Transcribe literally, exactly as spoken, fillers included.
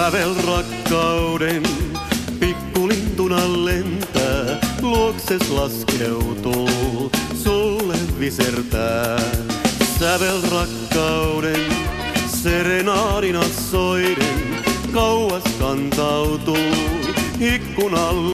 Sävel rakkauden pikkulintuna lentää, luokses laskeutuu, sulle visertää. Sävel rakkauden serenaadina soiden, kauas kantautuu ikkunalle.